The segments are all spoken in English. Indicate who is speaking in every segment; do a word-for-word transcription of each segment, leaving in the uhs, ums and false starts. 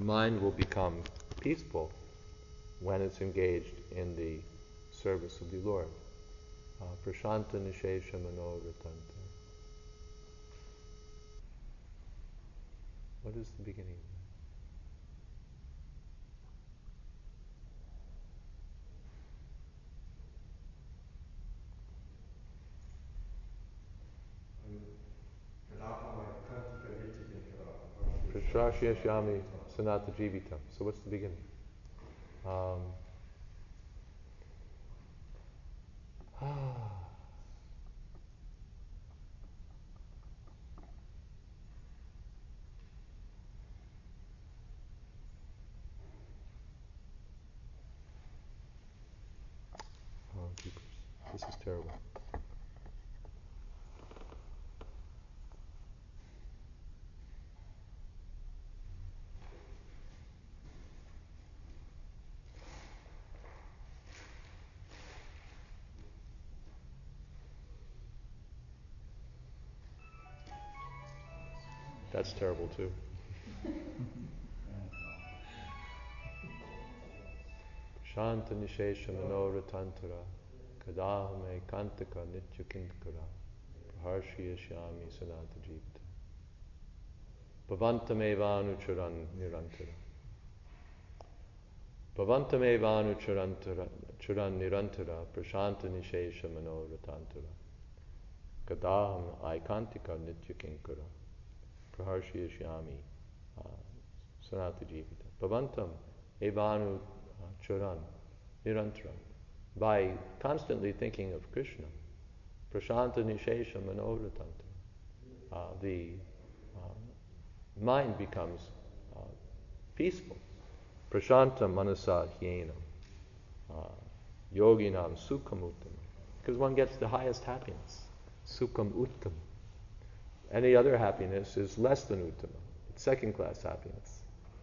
Speaker 1: mind will become peaceful when it's engaged in the service of the Lord. Uh, Prashanta Nishesha Mano Ritanta. What is the beginning of that? Prashashyashyami Sanata Jivita. So what's the beginning? Um, ah. Oh, keepers. This is terrible. That's terrible too. Shanta Nishesha Manoratantara Kadahame Kantaka Nitya Kinkara Praharshiya Shyami Sanata Jivita Bhavantamevanu Churan Nirantara Bhavantamevanu Churantara Churan Nirantara Prashanta Nishesha Manoratantara Kadaham Aikantika Nitya Kinkara Praharshiya Shyami uh, Sanata Jivita Bhavantam Evanu uh, Churan Nirantara. By constantly thinking of Krishna, Prashanta Nishesha Manoratanta, uh, the uh, mind becomes uh, peaceful. Prashanta Manasa Hyenam, uh, Yoginam Sukham Uttam, because one gets the highest happiness, Sukham Uttam. Any other happiness is less than Uttama, it's second class happiness.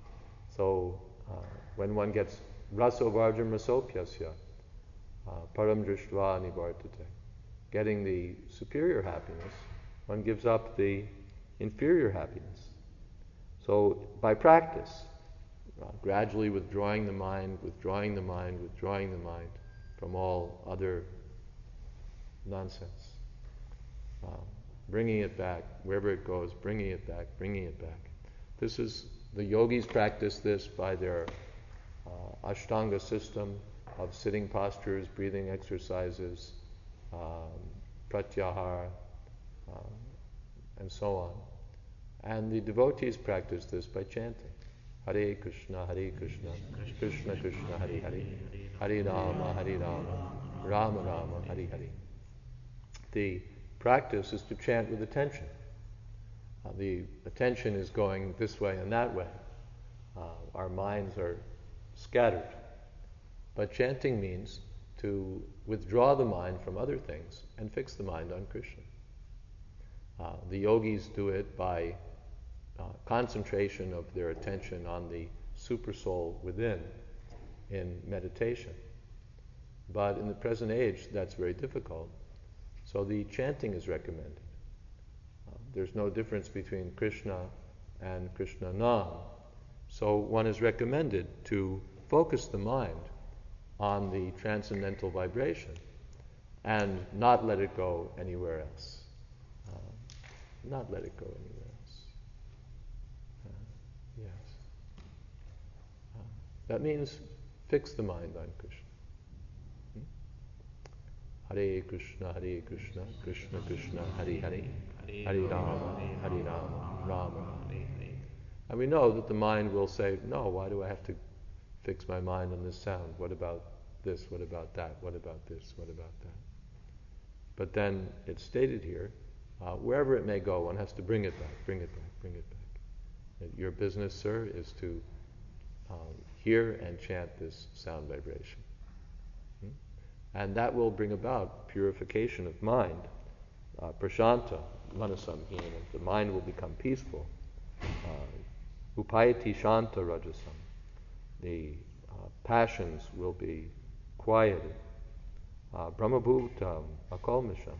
Speaker 1: So uh, when one gets Raso Varjam Rasopyasya, Uh, param drishtva nivartate. Getting the superior happiness, one gives up the inferior happiness. So by practice, uh, gradually withdrawing the mind, withdrawing the mind, withdrawing the mind from all other nonsense, uh, bringing it back, wherever it goes, bringing it back, bringing it back. This is, the yogis practice this by their uh, Ashtanga system of sitting postures, breathing exercises, um, pratyahara, um, and so on. And the devotees practice this by chanting. Hare Krishna, Hare Krishna, Krishna Krishna, Hare Hare, Hare Rama, Hare Rama, Rama Rama, Hare Hare. The practice is to chant with attention. Uh, the attention is going this way and that way. Uh, our minds are scattered. But chanting means to withdraw the mind from other things and fix the mind on Krishna. Uh, the yogis do it by uh, concentration of their attention on the supersoul within in meditation. But in the present age, that's very difficult. So the chanting is recommended. Uh, there's no difference between Krishna and Krishna Nam. So one is recommended to focus the mind on the transcendental vibration and not let it go anywhere else. Uh, not let it go anywhere else. Uh, yes. Uh, that means fix the mind on Krishna. Hmm? Hare Krishna, Hare Krishna, Krishna Krishna, Hare Hare, Hare Rama, Hare Rama, Rama Rama. And we know that the mind will say, no, why do I have to fix my mind on this sound? What about this? What about that? What about this? What about that? But then it's stated here, uh, wherever it may go, one has to bring it back, bring it back, bring it back. Your business, sir, is to um, hear and chant this sound vibration. Hmm? And that will bring about purification of mind. Uh, prashanta, manasam hina, the mind will become peaceful. Uh, upayati shanta rajasam, the uh, passions will be quieted. Uh, Brahmabhutam, akalmisham.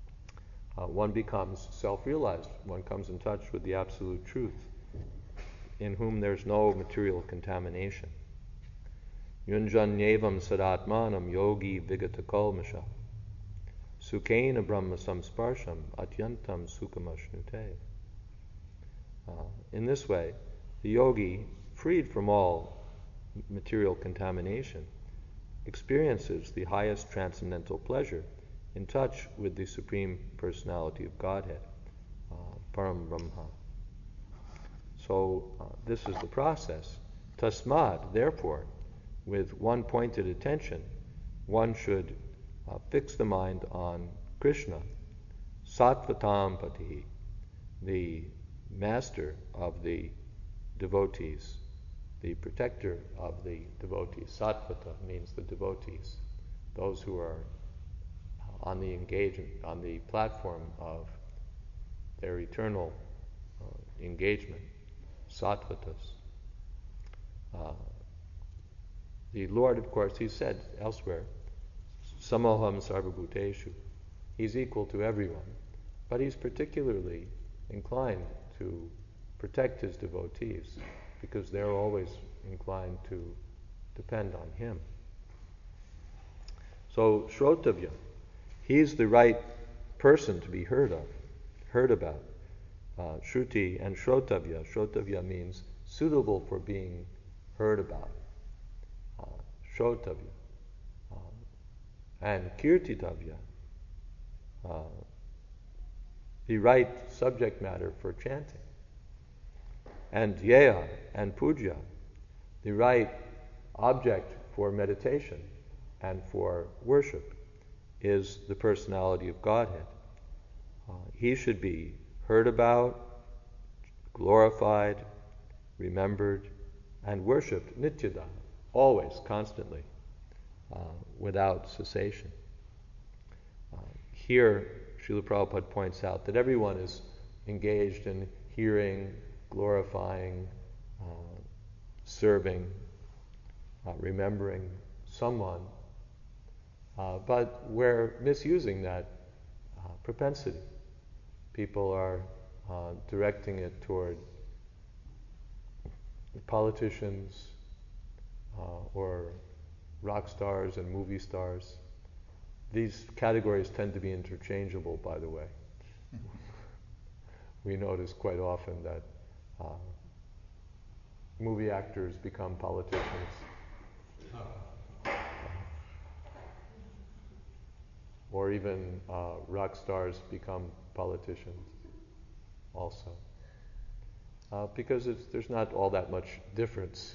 Speaker 1: Uh, one becomes self-realized. One comes in touch with the absolute truth. in whom there's no material contamination. Yunjanyevam sadatmanam yogi vigata kalmasha. Sukhena brahma samsparsham atyantam sukhamashnute. Uh, in this way, the yogi, freed from all material contamination, experiences the highest transcendental pleasure in touch with the Supreme Personality of Godhead, uh, Param Brahma. So uh, this is the process. Tasmad, therefore, with one pointed attention, one should uh, fix the mind on Krishna, Sattvatam Patihi, the master of the devotees, the protector of the devotees. Sattvata means the devotees, those who are on the engagement, on the platform of their eternal uh, engagement, sattvatas. Uh, the Lord, of course, he said elsewhere, Samoham sarvabhuteshu. He's equal to everyone, but he's particularly inclined to protect his devotees because they're always inclined to depend on him. So Shrotavya, he's the right person to be heard of, heard about. Uh, Shruti and Shrotavya. Shrotavya means suitable for being heard about. Uh, Shrotavya. Um, and Kirtitavya, uh, the right subject matter for chanting. And Dhyeya and Puja, the right object for meditation and for worship, is the personality of Godhead. Uh, he should be heard about, glorified, remembered, and worshipped nityada, always, constantly, uh, without cessation. Uh, here, Srila Prabhupada points out that everyone is engaged in hearing, glorifying, uh, serving, uh, remembering someone, uh, but we're misusing that uh, propensity. People are uh, directing it toward politicians uh, or rock stars and movie stars. These categories tend to be interchangeable, by the way. We notice quite often that uh, movie actors become politicians. Or even uh, rock stars become politicians also. Uh, because it's, there's not all that much difference.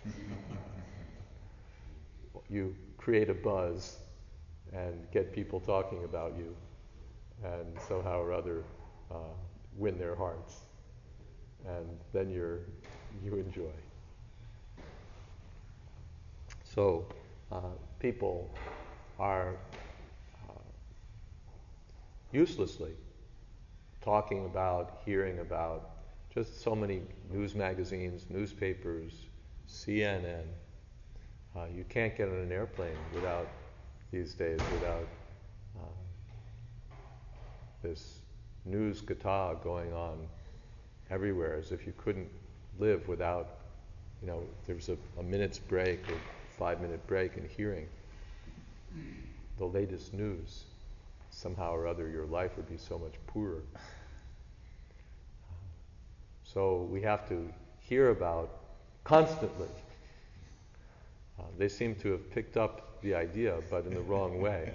Speaker 1: You create a buzz and get people talking about you, and somehow or other uh, win their hearts, and then you're you enjoy. So uh, people are uh, uselessly talking about, hearing about, just so many news magazines, newspapers, C N N. Uh, you can't get on an airplane without, these days, without uh, this news gata going on everywhere, as if you couldn't live without, you know, there's a, a minute's break or five-minute break in hearing the latest news. Somehow or other, your life would be so much poorer. So we have to hear about constantly. Uh, they seem to have picked up the idea, but in the wrong way.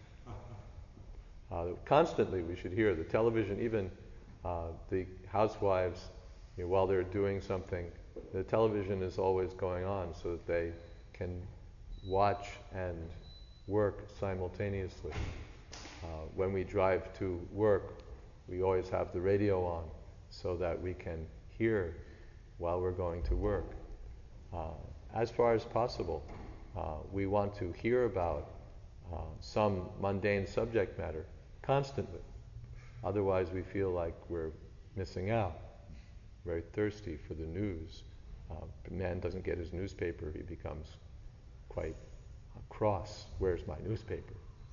Speaker 1: Uh, constantly we should hear the television, even uh, the housewives, you know, while they're doing something, the television is always going on so that they can watch and work simultaneously. Uh, when we drive to work, we always have the radio on so that we can hear while we're going to work. Uh, as far as possible, uh, we want to hear about uh, some mundane subject matter constantly. Otherwise, we feel like we're missing out, very thirsty for the news. Uh, if a man doesn't get his newspaper, he becomes quite cross. Where's my newspaper?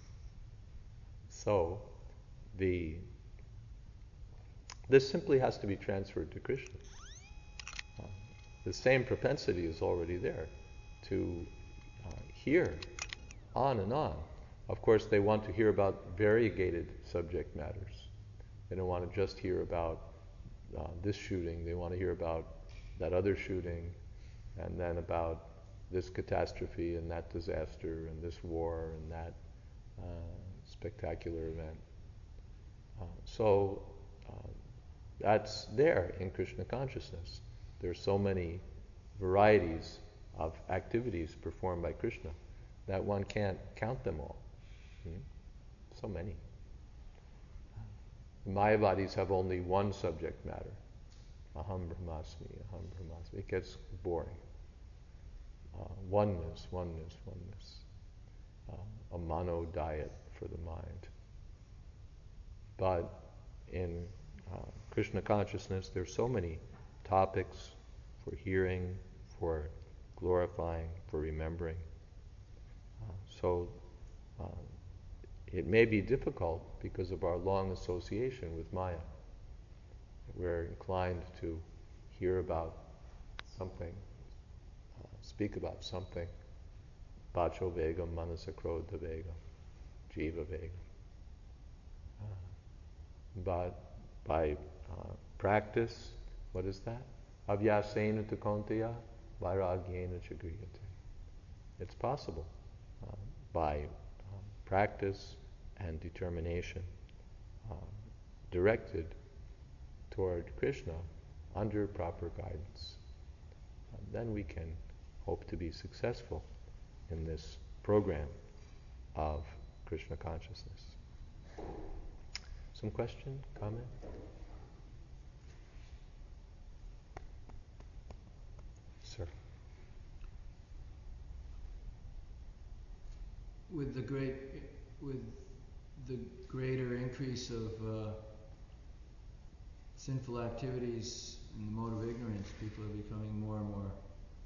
Speaker 1: So, the this simply has to be transferred to Krishna. Uh, the same propensity is already there to uh, hear on and on. Of course, they want to hear about variegated subject matters. They don't want to just hear about uh, this shooting. They want to hear about that other shooting, and then about this catastrophe and that disaster and this war and that uh, spectacular event. Uh, so uh, that's there in Krishna consciousness. There's so many varieties of activities performed by Krishna that one can't count them all. Hmm? So many. The Mayavadis have only one subject matter. Aham Brahmasmi, Aham Brahmasmi. It gets boring. Uh, oneness, oneness, oneness. Uh, a mono diet for the mind. But in uh, Krishna consciousness, there's so many topics for hearing, for glorifying, for remembering. Uh, so uh, it may be difficult because of our long association with Maya. We're inclined to hear about something, uh, speak about something. Vacho vegam, manasa krodha vegam, jiva vegam. Uh, but by uh, practice, what is that? Avyasena tu konteya, vairagyena chagriyate. It's possible uh, by um, practice and determination uh, directed toward Krishna under proper guidance. And then we can hope to be successful in this program of Krishna consciousness. Some question, comment? Sir.
Speaker 2: With the great, with the greater increase of uh, sinful activities in the mode of ignorance, people are becoming more and more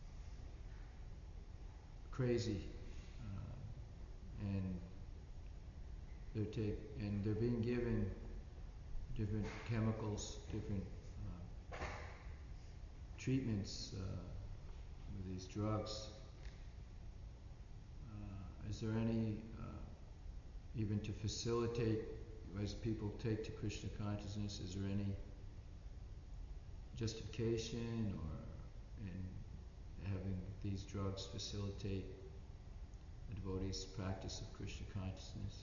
Speaker 2: crazy, uh, and they're take and they're being given different chemicals, different uh, treatments uh, with these drugs. Uh, is there any, uh, even to facilitate, as people take to Krishna consciousness, is there any justification or in having these drugs facilitate the devotee's practice of Krishna consciousness?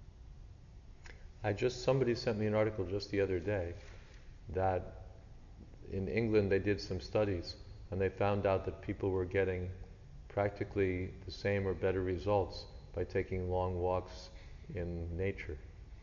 Speaker 1: I just, somebody sent me an article just the other day that in England they did some studies and they found out that people were getting practically the same or better results by taking long walks in nature.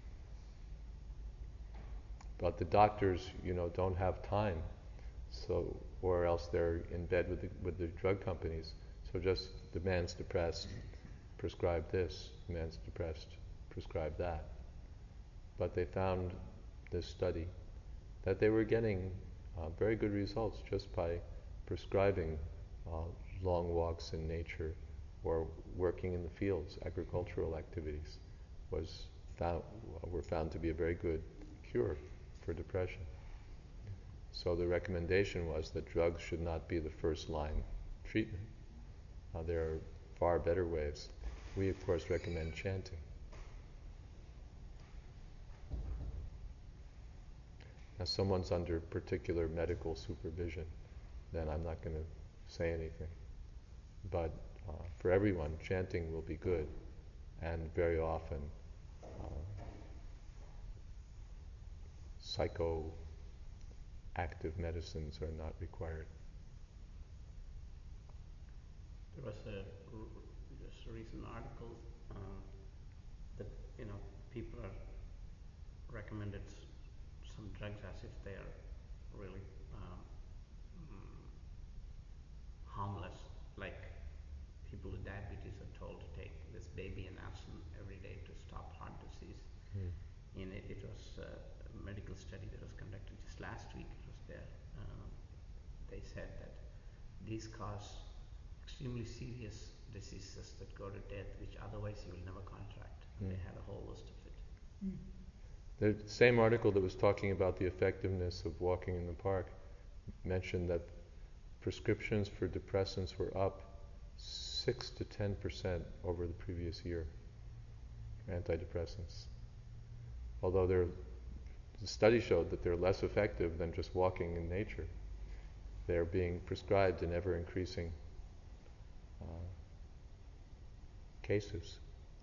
Speaker 1: But the doctors, you know, don't have time, so or else they're in bed with the, with the drug companies. So just the man's depressed, prescribe this. The man's depressed, prescribe that. But they found this study that they were getting uh, very good results just by prescribing uh, long walks in nature or working in the fields. Agricultural activities was found, were found to be a very good cure for depression. So the recommendation was that drugs should not be the first line treatment. Uh, there are far better ways. We of course recommend chanting. If someone's under particular medical supervision, then I'm not going to say anything. But uh, for everyone, chanting will be good, and very often uh, psychoactive medicines are not required.
Speaker 3: There was a just a recent article um, that you know people are recommended some drugs as if they are really um, mm, harmless. Like people with diabetes are told to take this baby and aspirin every day to stop heart disease.
Speaker 1: Mm.
Speaker 3: In it, it was uh, a medical study that was conducted just last week. It was there. Um, they said that these cause extremely serious diseases that go to death, which otherwise you will never contract. And
Speaker 1: Mm.
Speaker 3: they had a whole list of it.
Speaker 2: Mm.
Speaker 1: The same article that was talking about the effectiveness of walking in the park mentioned that prescriptions for depressants were up six to ten percent over the previous year. Antidepressants, although they're, the study showed that they're less effective than just walking in nature. They're being prescribed in ever increasing uh, cases.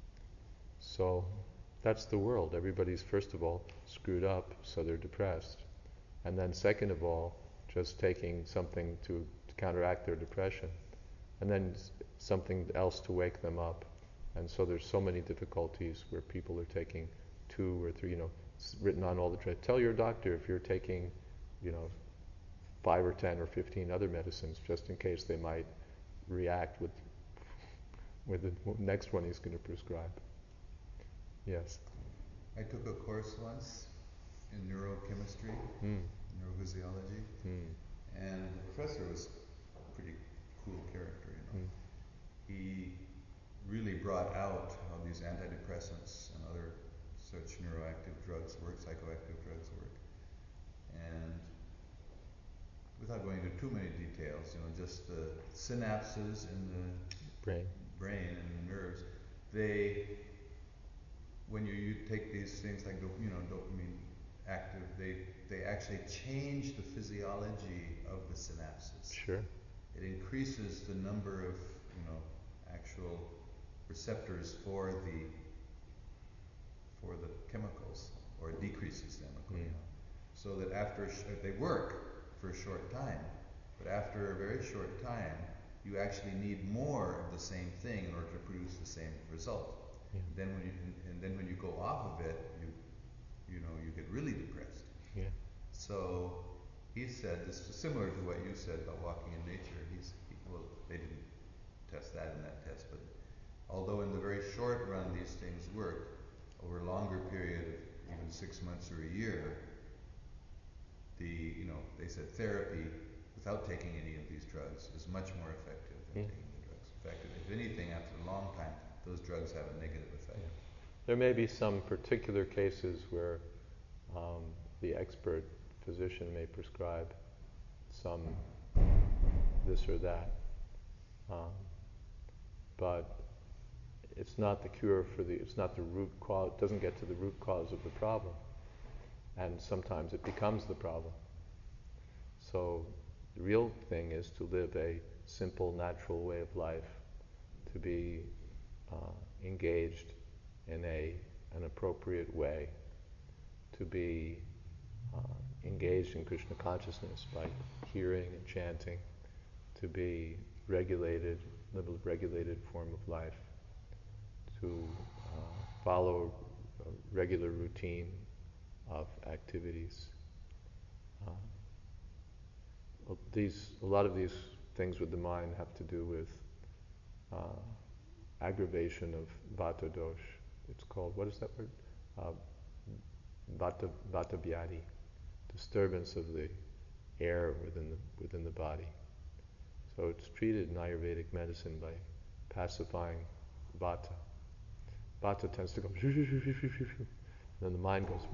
Speaker 1: So that's the world. Everybody's first of all screwed up, so they're depressed. And then second of all, just taking something to, to counteract their depression. And then s- something else to wake them up. And so there's so many difficulties where people are taking two or three, you know, it's written on all the drugs. Tell your doctor if you're taking, you know, five or ten or fifteen other medicines, just in case they might react with with the next one he's going to prescribe. Yes.
Speaker 4: I took a course once in neurochemistry,
Speaker 1: Mm.
Speaker 4: neurophysiology,
Speaker 1: Mm.
Speaker 4: and the professor was a pretty cool character, you know.
Speaker 1: Mm.
Speaker 4: He really brought out how these antidepressants and other such neuroactive drugs work, psychoactive drugs work. And without going into too many details, you know, just the synapses in the
Speaker 1: Brain.
Speaker 4: brain and the nerves, they, when you, you take these things like, dop- you know, dopamine active, they, they actually change the physiology of the synapses.
Speaker 1: Sure.
Speaker 4: It increases the number of, you know, actual receptors for the for the chemicals, or it decreases them,
Speaker 1: Mm.
Speaker 4: you know, so that after a sh- they work for a short time, but after a very short time, you actually need more of the same thing in order to produce the same result.
Speaker 1: Yeah.
Speaker 4: Then when you and, and then when you go off of it, you you know you get really depressed.
Speaker 1: Yeah.
Speaker 4: So he said this is similar to what you said about walking in nature. He's he, well, they didn't test that in that test, but although in the very short run these things work, over a longer period of even six months or a year, the you know they said therapy without taking any of these drugs is much more effective than
Speaker 1: Yeah.
Speaker 4: taking the drugs. In fact, if anything, after a long time, those drugs have a negative effect.
Speaker 1: Yeah. There may be some particular cases where um, the expert physician may prescribe some this or that, um, but it's not the cure for the, it's not the root cause, it doesn't get to the root cause of the problem. And sometimes it becomes the problem. So the real thing is to live a simple, natural way of life, to be uh, engaged in a an appropriate way, to be uh, engaged in Krishna consciousness by hearing and chanting, to be regulated, live a regulated form of life, to uh, follow a regular routine of activities. Uh, well, these, a lot of these things with the mind have to do with uh, aggravation of vata dosh. It's called, what is that word? Uh, vata, vata vyadi, disturbance of the air within the, within the body. So it's treated in Ayurvedic medicine by pacifying vata. Vata tends to go, and then the mind goes.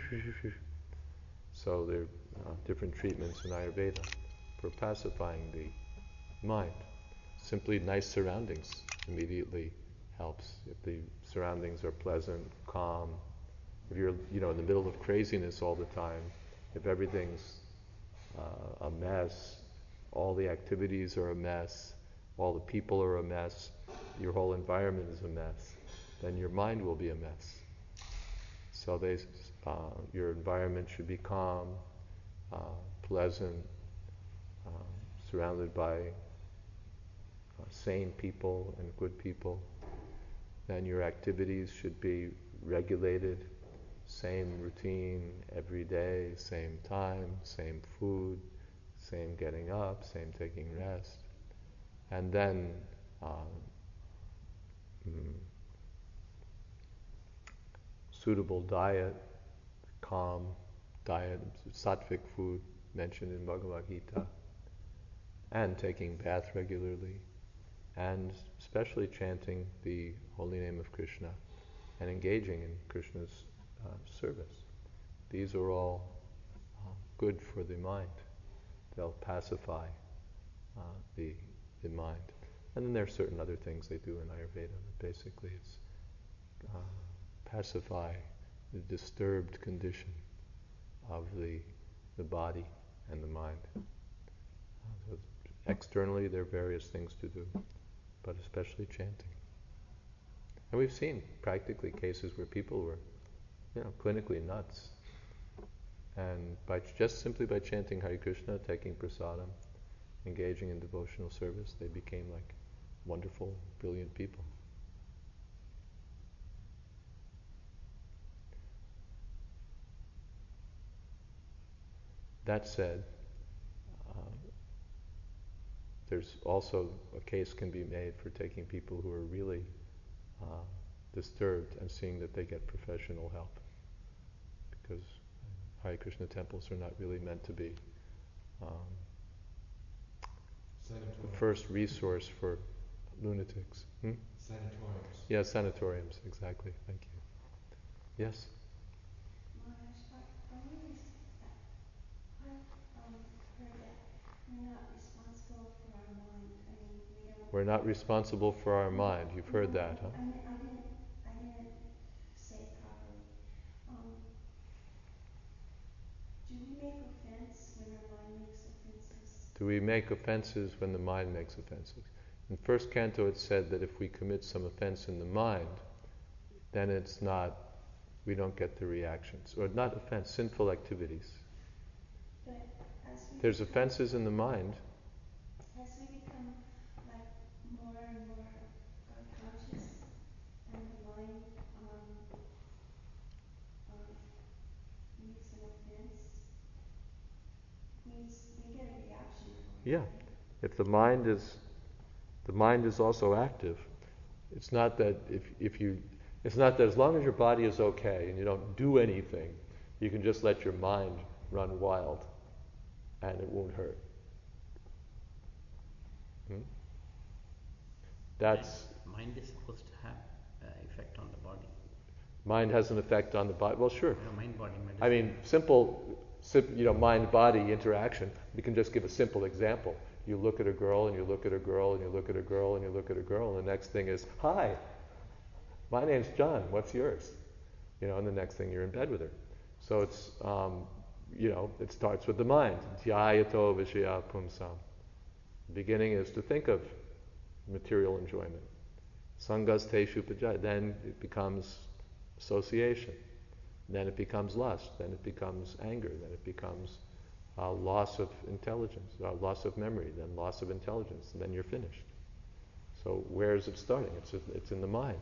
Speaker 1: So there are uh, different treatments in Ayurveda for pacifying the mind. Simply nice surroundings immediately helps. If the surroundings are pleasant, calm, if you're, you know, in the middle of craziness all the time, if everything's uh, a mess, all the activities are a mess, all the people are a mess, your whole environment is a mess, then your mind will be a mess. So they, uh, your environment should be calm, uh, pleasant, uh, surrounded by uh, sane people and good people. Then your activities should be regulated, same routine every day, same time, same food, same getting up, same taking rest. And then um, mm, suitable diet, calm diet, sattvic food mentioned in Bhagavad Gita, and taking bath regularly, and especially chanting the holy name of Krishna and engaging in Krishna's uh, service. These are all uh, good for the mind. They'll pacify uh, the, the mind. And then there are certain other things they do in Ayurveda, but basically it's uh, pacify the disturbed condition of the, the body and the mind. Uh, so externally there are various things to do, but especially chanting. And we've seen practically cases where people were, you know, clinically nuts. And by just simply by chanting Hare Krishna, taking prasadam, engaging in devotional service, they became like wonderful, brilliant people. That said, uh, there's also a case can be made for taking people who are really uh, disturbed and seeing that they get professional help, because Hare Krishna temples are not really meant to be um, the first resource for lunatics. Hmm?
Speaker 2: Sanatoriums.
Speaker 1: Yeah, sanatoriums, exactly. Thank you. Yes?
Speaker 5: Maharaj, are, are we, res- I've um, heard that we're not responsible for our mind. I mean, we don't.
Speaker 1: We're not responsible for our mind. You've heard
Speaker 5: No,
Speaker 1: that, huh?
Speaker 5: I mean, I didn't, I didn't say it properly. Um, do we make offense when our mind makes offenses?
Speaker 1: Do we make offenses when the mind makes offenses? In first canto it said that if we commit some offense in the mind, then it's not, we don't get the reactions. Or not offense, sinful activities.
Speaker 5: But as we
Speaker 1: There's
Speaker 5: become,
Speaker 1: offenses in the mind.
Speaker 5: as we become like more and more God conscious, and the mind um, um, makes an offense, we we get a reaction for it,
Speaker 1: Yeah.
Speaker 5: right?
Speaker 1: If the mind is, the mind is also active. It's not that if, if you, it's not that as long as your body is okay and you don't do anything, you can just let your mind run wild and it won't hurt. Hmm? That's,
Speaker 3: Mind is supposed to have uh, effect on the body.
Speaker 1: mind has an effect on the body. Well, sure.
Speaker 3: You know, mind-body medicine.
Speaker 1: I mean, simple, sim, you know, mind-body interaction. We can just give a simple example. You look at a girl, and you look at a girl, and you look at a girl, and you look at a girl, and the next thing is, hi, my name's John. What's yours? You know, and the next thing you're in bed with her. So it's, um, you know, it starts with the mind. Dhyayato vishaya pumsam. The beginning is to think of material enjoyment. Sangas teshu pajaya. Then it becomes association. Then it becomes lust. Then it becomes anger. Then it becomes uh, loss of intelligence, uh, loss of memory. Then loss of intelligence. And then you're finished. So where is it starting? It's it's in the mind.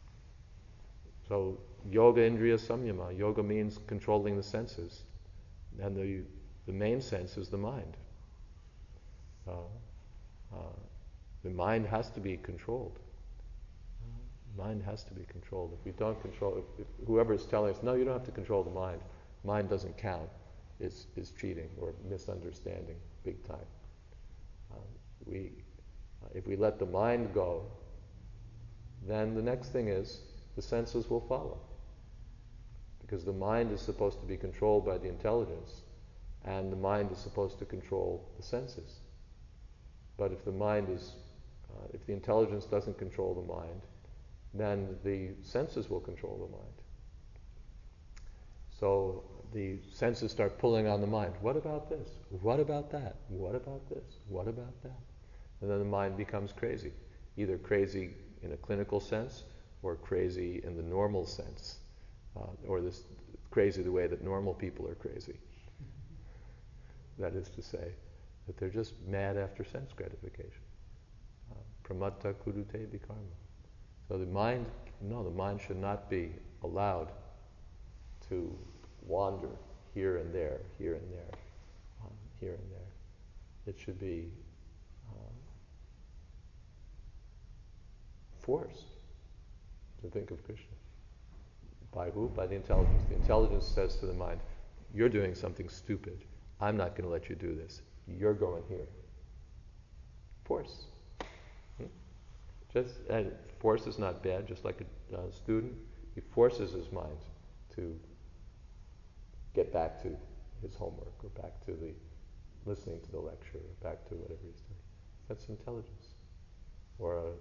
Speaker 1: So yoga indriya samyama. Yoga means controlling the senses, and the the main sense is the mind. Uh, uh, the mind has to be controlled. Mind has to be controlled. If we don't control, if, if whoever is telling us, no, you don't have to control the mind, mind doesn't count, is is cheating or misunderstanding big time. Uh, we, uh, if we let the mind go, then the next thing is the senses will follow. Because the mind is supposed to be controlled by the intelligence, and the mind is supposed to control the senses. But if the mind is, uh, if the intelligence doesn't control the mind, then the senses will control the mind. So the senses start pulling on the mind. What about this? What about that? What about this? What about that? And then the mind becomes crazy. Either crazy in a clinical sense, or crazy in the normal sense. Uh, or this crazy the way that normal people are crazy. That is to say, that they're just mad after sense gratification. Uh, Pramatta kurute bikarma. So the mind, no, the mind should not be allowed to wander here and there, here and there, um, here and there. It should be um, forced to think of Krishna. By who? By the intelligence. The intelligence says to the mind, you're doing something stupid. I'm not going to let you do this. You're going here. Force. Hmm? Just and force is not bad. Just like a uh, student, he forces his mind to get back to his homework, or back to the listening to the lecture, or back to whatever he's doing. That's intelligence. Or a, a,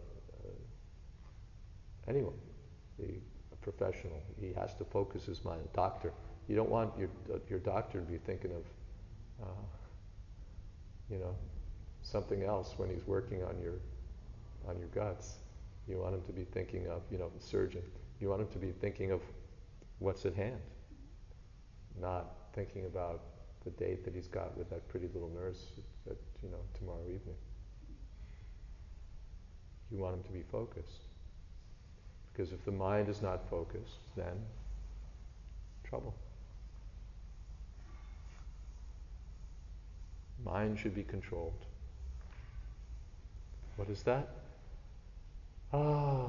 Speaker 1: anyone, the a professional, he has to focus his mind. A doctor, you don't want your your doctor to be thinking of, uh, you know, something else when he's working on your on your guts. You want him to be thinking of, you know, the surgeon. You want him to be thinking of what's at hand, not thinking about the date that he's got with that pretty little nurse at, you know, tomorrow evening. You want him to be focused. Because if the mind is not focused, then trouble. Mind should be controlled. What is that? Ah.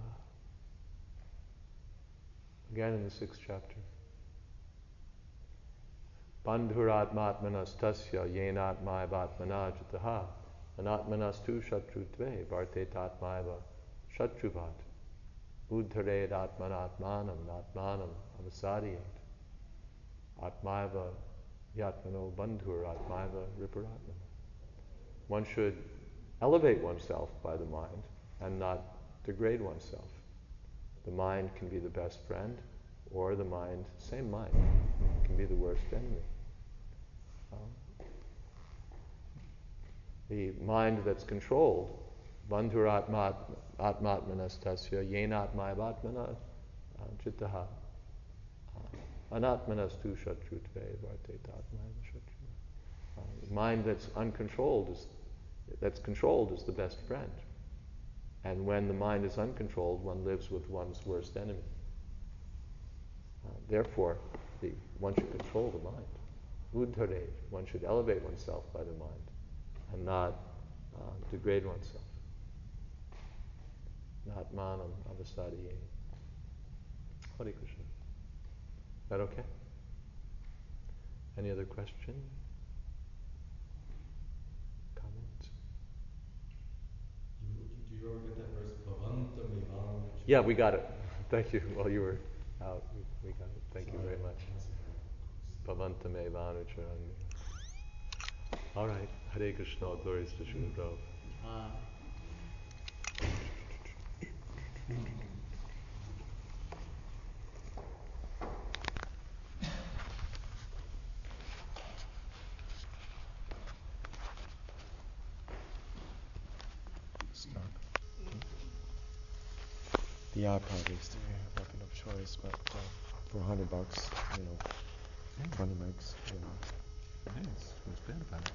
Speaker 1: Again in the sixth chapter. Bandhuratmatmanas tasya yenatmaivatmana jitaha anatmanas tu shatrutve varte tatmaiva shatruvat uddhared atmanatmanam natmanam avasadiyet atmaiva yatmano bandhur atmaiva riparatmana. One should elevate oneself by the mind and not degrade oneself. The mind can be the best friend, or the mind, same mind, can be the worst enemy. Um, the mind that's controlled, bandhuratmat atmatmanas tasya yenatmaivatmana chittaha anatmanas tu shatrutve varte tatmaiva shatruva. The mind that's uncontrolled is that's controlled is the best friend. And when the mind is uncontrolled, one lives with one's worst enemy. Uh, therefore, the, one should control the mind. Uddhare, one should elevate oneself by the mind and not uh, degrade oneself. Not manam avasadiye. Hare Krishna. Is that okay? Any other question? Comments?
Speaker 6: You, did you ever get that verse? Bhavanta mevam.
Speaker 1: Yeah, we got it. Thank you. While you were out, we, we got it. Thank
Speaker 6: Sorry,
Speaker 1: you very much. Bhavanta mevam charan. All right. Hare Krishna. Glories to Srila Prabhupada.
Speaker 3: Uh,
Speaker 6: Stop. The iPod is there, weapon of choice, but uh, for a hundred bucks, you know, twenty megs, you know.
Speaker 4: Nice. What's bad about it?